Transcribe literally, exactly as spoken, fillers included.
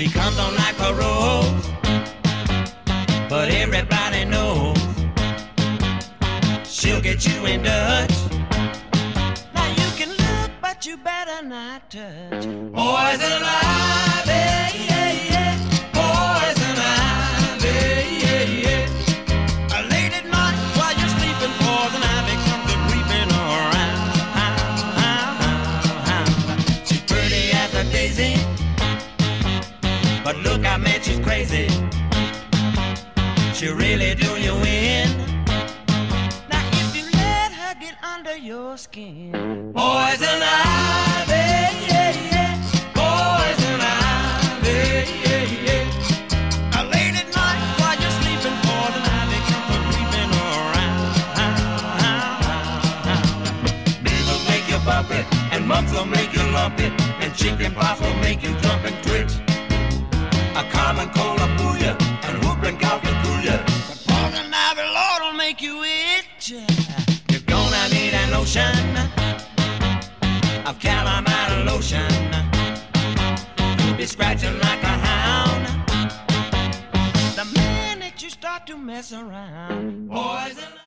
She comes on like a rose, but everybody knows she'll get you in Dutch. Now you can look, but you better not touch. Poison ivy, yeah, yeah. Poison ivy, yeah, yeah. Late at night while you're sleeping, poison ivy comes a creeping around. She's pretty as a daisy, but look, I bet she's crazy. She'll really do you in. Now if you let her get under your skin. Poison ivy, yeah, yeah. Poison ivy, yeah, yeah. Late at night while you're sleeping, poison ivy comes a creeping around. Measles make you bumpy, and mumps will make you lumpy, and chicken pox will make you jump and twitch. A common cold will fool ya, and whooping cough will cool ya. But poison ivy, Lord, will make you itch. You're gonna need an lotion of calamine lotion. You'll be scratching like a hound the minute you start to mess around.